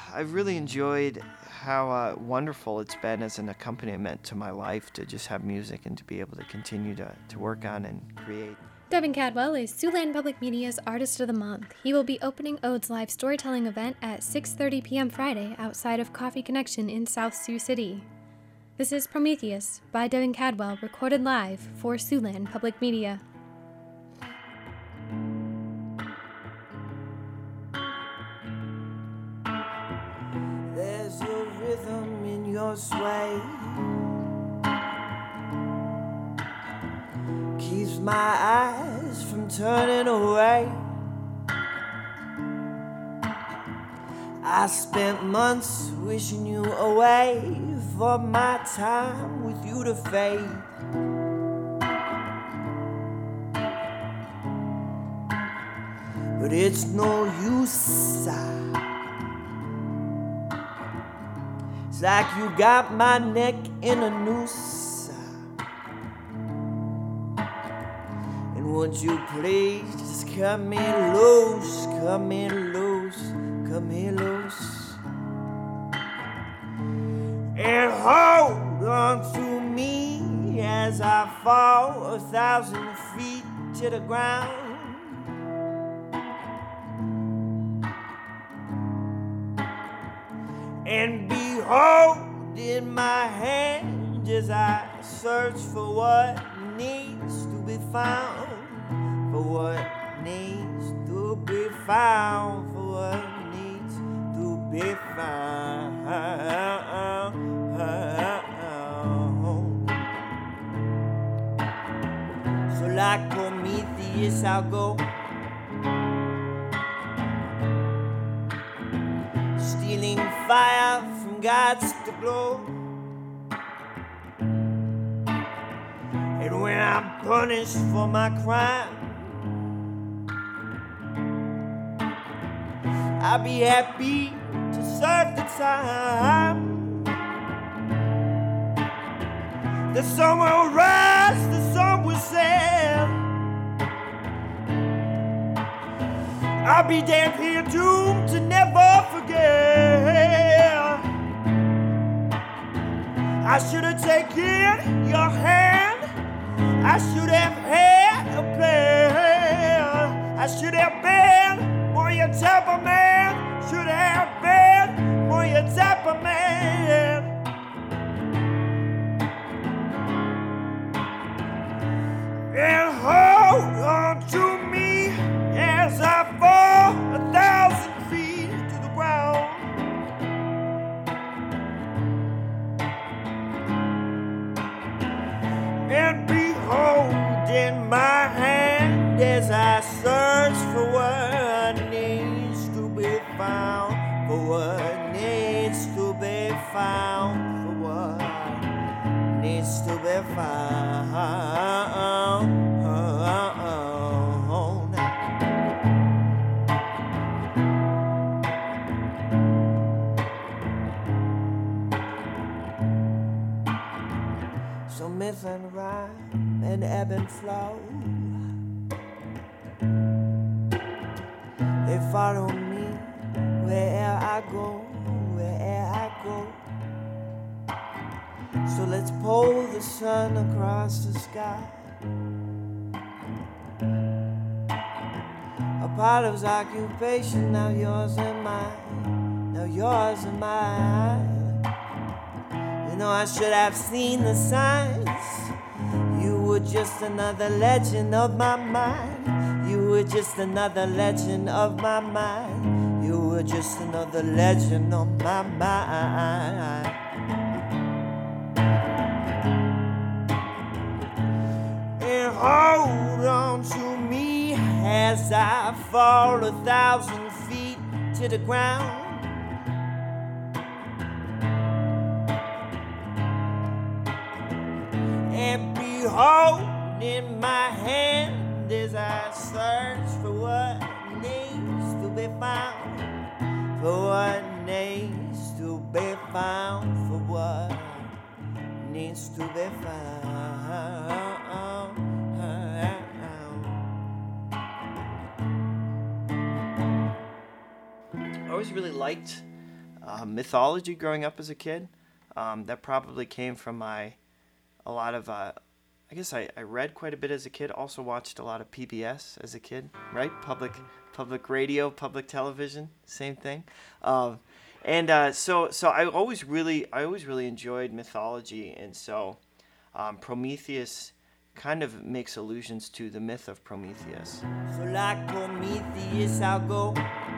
I've really enjoyed how wonderful it's been as an accompaniment to my life to just have music and to be able to continue to work on and create. Devin Cadwell is Siouxland Public Media's Artist of the Month. He will be opening Ode's live storytelling event at 6:30 p.m. Friday outside of Coffee Connection in South Sioux City. This is Prometheus by Devin Cadwell, recorded live for Siouxland Public Media. There's a rhythm in your sway, keeps my eyes from turning away. I spent months wishing you away, for my time with you to fade. But it's no use, it's like you got my neck in a noose. And would you please just cut me loose, cut me loose, cut me loose. And hold on to me as I fall 1,000 feet to the ground. And behold in my hand as I search for what needs to be found, for what needs to be found, for what needs to be found. So like Prometheus I'll go, stealing fire from God's to glow. And when I'm punished for my crime, I'll be happy to serve the time. The sun will rise, the sun will set. I'll be damned here doomed to never forget. I should have taken your hand, I should have had a plan. I should have been more your type of man, should have been more your type of man. And hold on to me as I fall 1,000 feet to the ground. And behold in my hand as I search for what needs to be found, for what needs to be found, for what needs to be found. So myth and rhyme and ebb and flow, they follow me where'er I go, where'er I go. So let's pull the sun across the sky. Apollo's occupation, now yours and mine, now yours and mine. You know I should have seen the signs. You were just another legend of my mind. You were just another legend of my mind. You were just another legend of my mind. And hold on to me as I fall 1,000 feet to the ground. And behold in my hand as I search for what needs to be found, for what needs to be found, for what needs to be found. I always really liked mythology growing up as a kid. That probably came from I guess I read quite a bit as a kid. Also watched a lot of PBS as a kid, right? Public radio, public television, same thing. So I always really enjoyed mythology, and so Prometheus kind of makes allusions to the myth of Prometheus. So like Prometheus, I'll go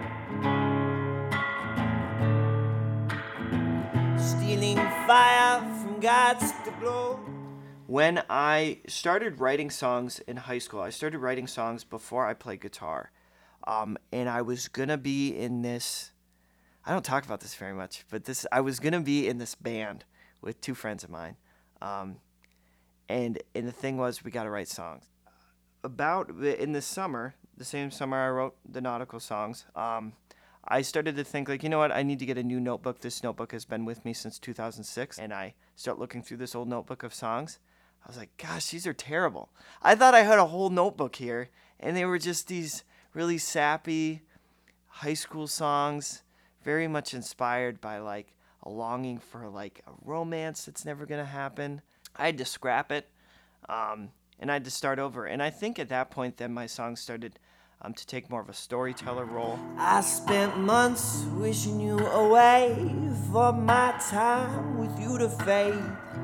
stealing fire from God's glow. When I started writing songs in high school, I started writing songs before I played guitar. And I was going to be in this, I don't talk about this very much, but I was going to be in this band with two friends of mine. And the thing was, we got to write songs. In the summer, the same summer I wrote the nautical songs, I started to think, like, you know what, I need to get a new notebook. This notebook has been with me since 2006. And I start looking through this old notebook of songs. I was like, gosh, these are terrible. I thought I had a whole notebook here, and they were just these really sappy high school songs, very much inspired by, like, a longing for, like, a romance that's never going to happen. I had to scrap it, and I had to start over. And I think at that point, then my songs started to take more of a storyteller role. I spent months wishing you away, for my time with you to fade.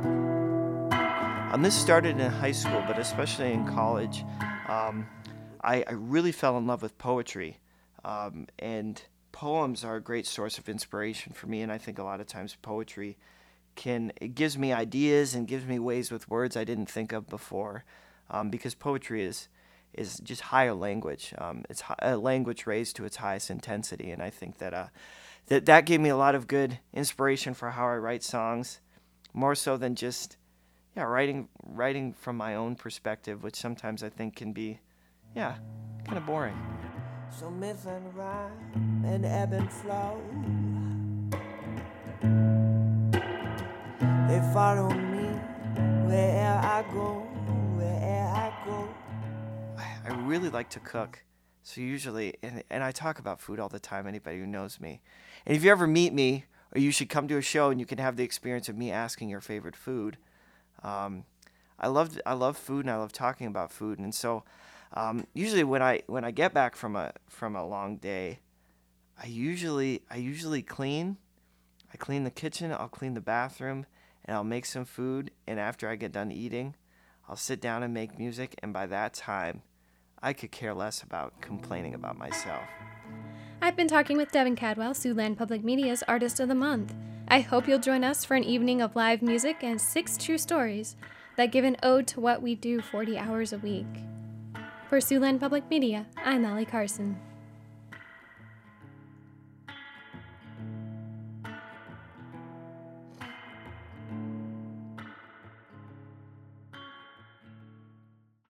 This started in high school, but especially in college, I really fell in love with poetry, and poems are a great source of inspiration for me, and I think a lot of times poetry it gives me ideas and gives me ways with words I didn't think of before, because poetry is just higher language. It's a language raised to its highest intensity, and I think that that gave me a lot of good inspiration for how I write songs, more so than just writing from my own perspective, which sometimes I think can be, kind of boring. So myth and rhyme and ebb and flow, they follow me where'er I go, where'er I go. I really like to cook, so usually, and I talk about food all the time, anybody who knows me. And if you ever meet me, or you should come to a show and you can have the experience of me asking your favorite food. I love food, and I love talking about food, and so usually when I get back from a long day, I usually clean. I clean the kitchen, I'll clean the bathroom, and I'll make some food. And after I get done eating, I'll sit down and make music. And by that time, I could care less about complaining about myself. I've been talking with Devin Cadwell, Siouxland Public Media's Artist of the Month. I hope you'll join us for an evening of live music and 6 true stories that give an ode to what we do 40 hours a week. For Siouxland Public Media, I'm Allie Carson.